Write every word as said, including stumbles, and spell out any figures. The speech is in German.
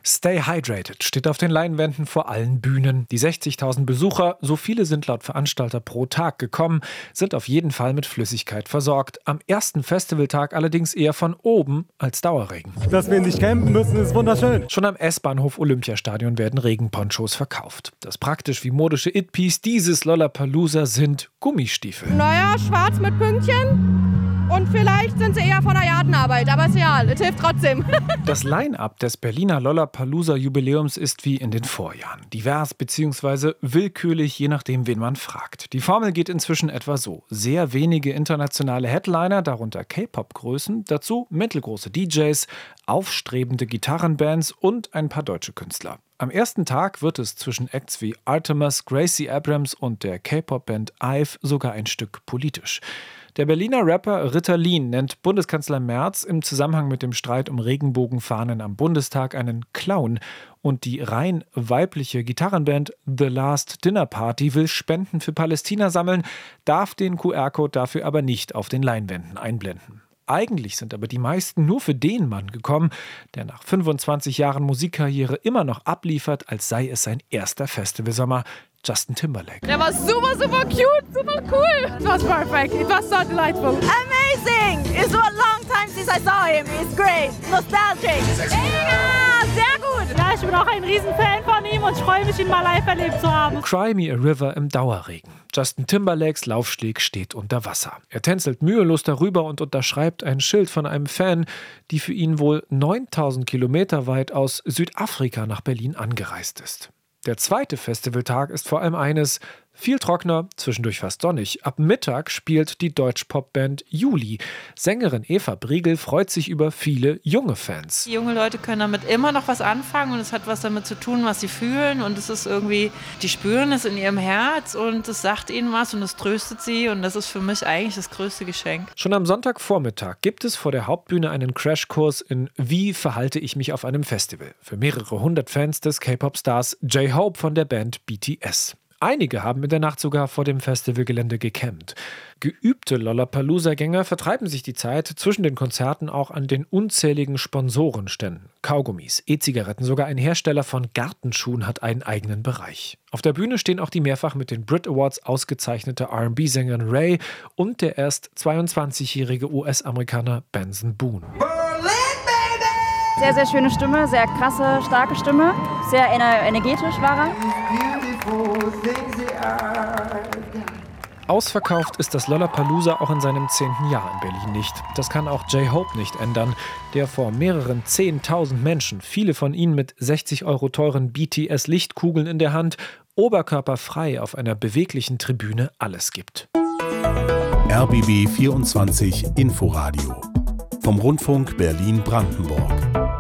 Stay Hydrated steht auf den Leinwänden vor allen Bühnen. Die sechzigtausend Besucher, so viele sind laut Veranstalter pro Tag gekommen, sind auf jeden Fall mit Flüssigkeit versorgt. Am ersten Festivaltag allerdings eher von oben als Dauerregen. Dass wir nicht campen müssen, ist wunderschön. Schon am S-Bahnhof Olympiastadion werden Regenponchos verkauft. Das praktisch wie modische It-Piece dieses Lollapalooza sind Gummistiefel. Naja, schwarz mit Pünktchen. Und vielleicht sind sie eher von der Gartenarbeit, aber ist egal, es hilft trotzdem. Das Line-Up des Berliner Lollapalooza-Jubiläums ist wie in den Vorjahren. Divers bzw. willkürlich, je nachdem, wen man fragt. Die Formel geht inzwischen etwa so. Sehr wenige internationale Headliner, darunter K-Pop-Größen, dazu mittelgroße D Js, aufstrebende Gitarrenbands und ein paar deutsche Künstler. Am ersten Tag wird es zwischen Acts wie Artemis, Gracie Abrams und der K-Pop-Band IVE sogar ein Stück politisch. Der Berliner Rapper Ritalin nennt Bundeskanzler Merz im Zusammenhang mit dem Streit um Regenbogenfahnen am Bundestag einen Clown. Und die rein weibliche Gitarrenband The Last Dinner Party will Spenden für Palästina sammeln, darf den Q R-Code dafür aber nicht auf den Leinwänden einblenden. Eigentlich sind aber die meisten nur für den Mann gekommen, der nach fünfundzwanzig Jahren Musikkarriere immer noch abliefert, als sei es sein erster Festivalsommer. Justin Timberlake. Der war super, super cute, super cool. It was perfect. It was so delightful. Amazing! It's a long time since I saw him. It's great. Nostalgic. Ja, sehr gut. Ja, ich bin auch ein Riesenfan von ihm und ich freue mich, ihn mal live erlebt zu haben. Cry Me a River im Dauerregen. Justin Timberlakes Laufsteg steht unter Wasser. Er tänzelt mühelos darüber und unterschreibt ein Schild von einem Fan, die für ihn wohl neuntausend Kilometer weit aus Südafrika nach Berlin angereist ist. Der zweite Festivaltag ist vor allem eines: viel trockener, zwischendurch fast sonnig. Ab Mittag spielt die Deutsch-Pop-Band Juli. Sängerin Eva Briegel freut sich über viele junge Fans. Die junge Leute können damit immer noch was anfangen und es hat was damit zu tun, was sie fühlen, und es ist irgendwie, die spüren es in ihrem Herz und es sagt ihnen was und es tröstet sie, und das ist für mich eigentlich das größte Geschenk. Schon am Sonntagvormittag gibt es vor der Hauptbühne einen Crashkurs in Wie verhalte ich mich auf einem Festival für mehrere hundert Fans des K-Pop-Stars J-Hope von der Band B T S. Einige haben in der Nacht sogar vor dem Festivalgelände gecampt. Geübte Lollapalooza-Gänger vertreiben sich die Zeit zwischen den Konzerten auch an den unzähligen Sponsorenständen. Kaugummis, E-Zigaretten, sogar ein Hersteller von Gartenschuhen hat einen eigenen Bereich. Auf der Bühne stehen auch die mehrfach mit den Brit Awards ausgezeichnete R und B-Sängerin Ray und der erst zweiundzwanzigjährige U S-Amerikaner Benson Boone. Sehr, sehr schöne Stimme, sehr krasse, starke Stimme, sehr ener- energetisch war er. Ausverkauft ist das Lollapalooza auch in seinem zehnten Jahr in Berlin nicht. Das kann auch J-Hope nicht ändern, der vor mehreren zehntausend Menschen, viele von ihnen mit sechzig Euro teuren B T S-Lichtkugeln in der Hand, oberkörperfrei auf einer beweglichen Tribüne alles gibt. R B B vierundzwanzig Inforadio vom Rundfunk Berlin-Brandenburg.